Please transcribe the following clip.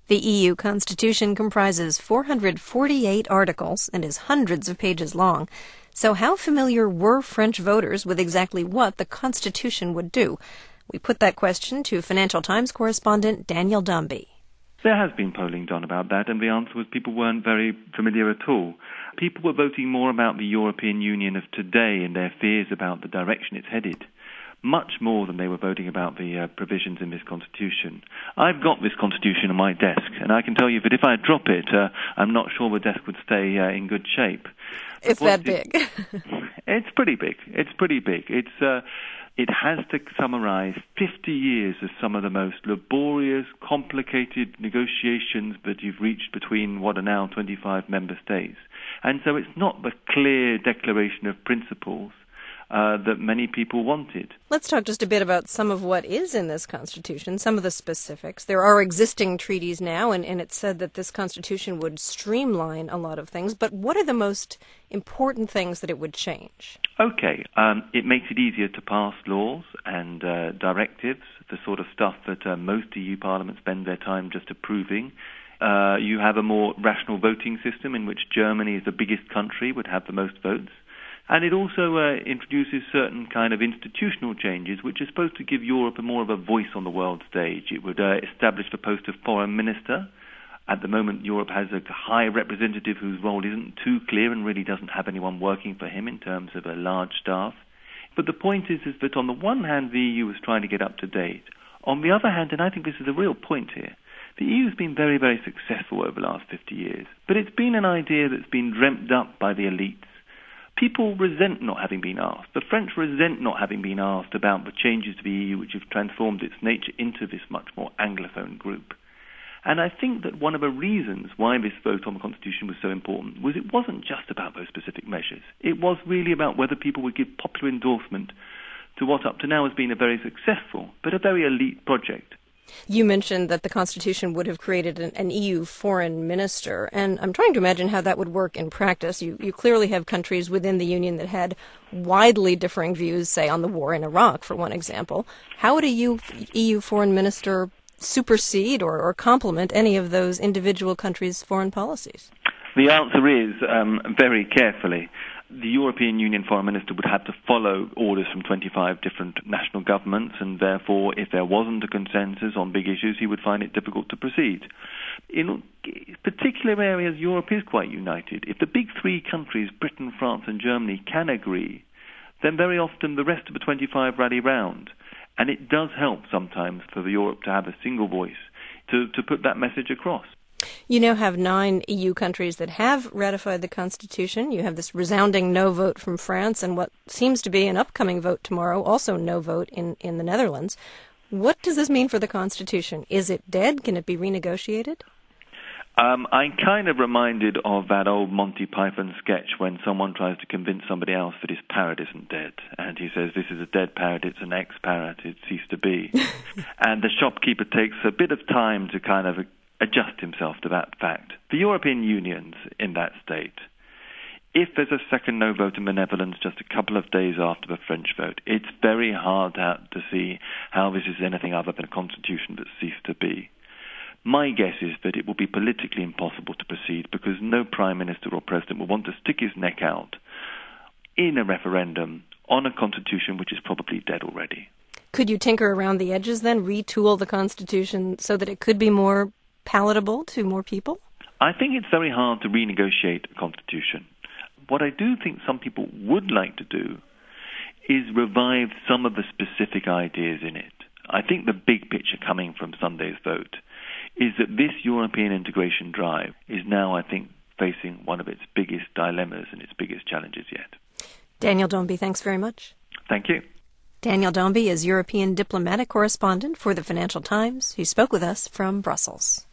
The EU Constitution comprises 448 articles and is hundreds of pages long. So how familiar were French voters with exactly what the Constitution would do? We put that question to Financial Times correspondent Daniel Dombey. There has been polling done about that, and the answer was people weren't very familiar at all. People were voting more about the European Union of today and their fears about the direction it's headed, much more than they were voting about the provisions in this Constitution. I've got this Constitution on my desk, and I can tell you that if I drop it, I'm not sure the desk would stay in good shape. It's that big. It's pretty big. It's pretty big. It has to summarize 50 years of some of the most laborious, complicated negotiations that you've reached between what are now 25 member states. And so it's not the clear declaration of principles that many people wanted. Let's talk just a bit about some of what is in this Constitution, some of the specifics. There are existing treaties now, and it's said that this Constitution would streamline a lot of things. But what are the most important things that it would change? Okay. It makes it easier to pass laws and directives, the sort of stuff that most EU parliaments spend their time just approving. You have a more rational voting system in which Germany, as the biggest country, would have the most votes. And it also introduces certain kind of institutional changes which are supposed to give Europe more of a voice on the world stage. It would establish the post of foreign minister. At the moment, Europe has a high representative whose role isn't too clear and really doesn't have anyone working for him in terms of a large staff. But the point is that on the one hand, the EU is trying to get up to date. On the other hand, and I think this is a real point here, the EU has been very, very successful over the last 50 years. But it's been an idea that's been dreamt up by the elites. People resent not having been asked. The French resent not having been asked about the changes to the EU which have transformed its nature into this much more Anglophone group. And I think that one of the reasons why this vote on the Constitution was so important was it wasn't just about those specific measures. It was really about whether people would give popular endorsement to what up to now has been a very successful but a very elite project. You mentioned that the Constitution would have created an EU foreign minister, and I'm trying to imagine how that would work in practice. You clearly have countries within the Union that had widely differing views, say, on the war in Iraq, for one example. How would a EU foreign minister supersede or complement any of those individual countries' foreign policies? The answer is very carefully. The European Union foreign minister would have to follow orders from 25 different national governments, and therefore, if there wasn't a consensus on big issues, he would find it difficult to proceed. In particular areas, Europe is quite united. If the big three countries, Britain, France, and Germany, can agree, then very often the rest of the 25 rally round. And it does help sometimes for Europe to have a single voice to put that message across. You now have 9 EU countries that have ratified the Constitution. You have this resounding no vote from France and what seems to be an upcoming vote tomorrow, also no vote in the Netherlands. What does this mean for the Constitution? Is it dead? Can it be renegotiated? I'm kind of reminded of that old Monty Python sketch when someone tries to convince somebody else that his parrot isn't dead. And he says, this is a dead parrot, it's an ex-parrot, it ceased to be. And the shopkeeper takes a bit of time to kind of adjust himself to that fact. The European Union's in that state. If there's a second no vote in the Netherlands just a couple of days after the French vote, it's very hard to see how this is anything other than a constitution that ceased to be. My guess is that it will be politically impossible to proceed because no prime minister or president will want to stick his neck out in a referendum on a constitution which is probably dead already. Could you tinker around the edges then, retool the Constitution so that it could be more palatable to more people? I think it's very hard to renegotiate a constitution. What I do think some people would like to do is revive some of the specific ideas in it. I think the big picture coming from Sunday's vote is that this European integration drive is now, I think, facing one of its biggest dilemmas and its biggest challenges yet. Daniel Dombey, thanks very much. Thank you. Daniel Dombey is European diplomatic correspondent for the Financial Times. He spoke with us from Brussels.